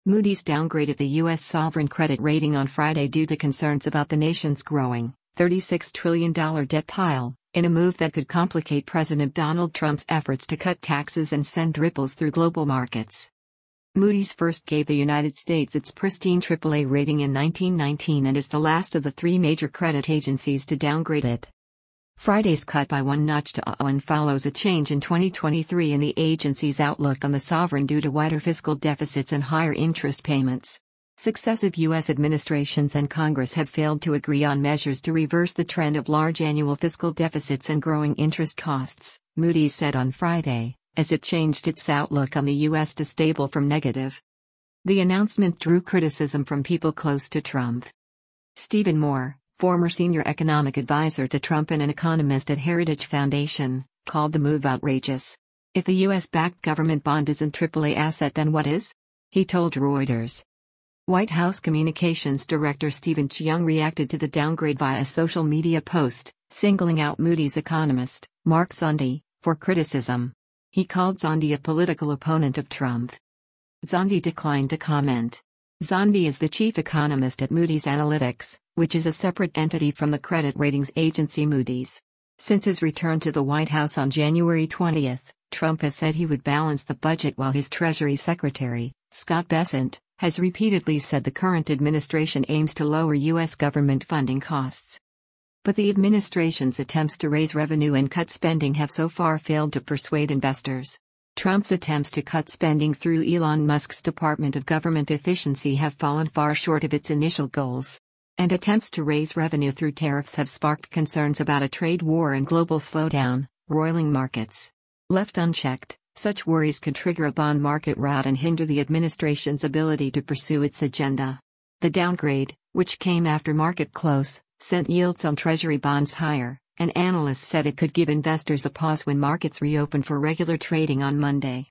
Moody's downgraded the U.S. sovereign credit rating on Friday due to concerns about the nation's growing $36 trillion debt pile, in a move that could complicate President Donald Trump's efforts to cut taxes and send ripples through global markets. Moody's first gave the United States its pristine AAA rating in 1919 and is the last of the three major credit agencies to downgrade it. Friday's cut by one notch to A1 follows a change in 2023 in the agency's outlook on the sovereign due to wider fiscal deficits and higher interest payments. Successive U.S. administrations and Congress have failed to agree on measures to reverse the trend of large annual fiscal deficits and growing interest costs, Moody's said on Friday, as it changed its outlook on the U.S. to stable from negative. The announcement drew criticism from people close to Trump. Stephen Moore, former senior economic advisor to Trump and an economist at Heritage Foundation, called the move outrageous. "If a U.S.-backed government bond isn't AAA asset, then what is?" he told Reuters. White House Communications Director Stephen Cheung reacted to the downgrade via a social media post, singling out Moody's economist, Mark Zandi, for criticism. He called Zandi a political opponent of Trump. Zandi declined to comment. Zandi is the chief economist at Moody's Analytics, which is a separate entity from the credit ratings agency Moody's. Since his return to the White House on January 20, Trump has said he would balance the budget, while his Treasury Secretary, Scott Bessent, has repeatedly said the current administration aims to lower U.S. government funding costs. But the administration's attempts to raise revenue and cut spending have so far failed to persuade investors. Trump's attempts to cut spending through Elon Musk's Department of Government Efficiency have fallen far short of its initial goals. And attempts to raise revenue through tariffs have sparked concerns about a trade war and global slowdown, roiling markets. Left unchecked, such worries could trigger a bond market rout and hinder the administration's ability to pursue its agenda. The downgrade, which came after market close, sent yields on Treasury bonds higher, and analysts said it could give investors a pause when markets reopen for regular trading on Monday.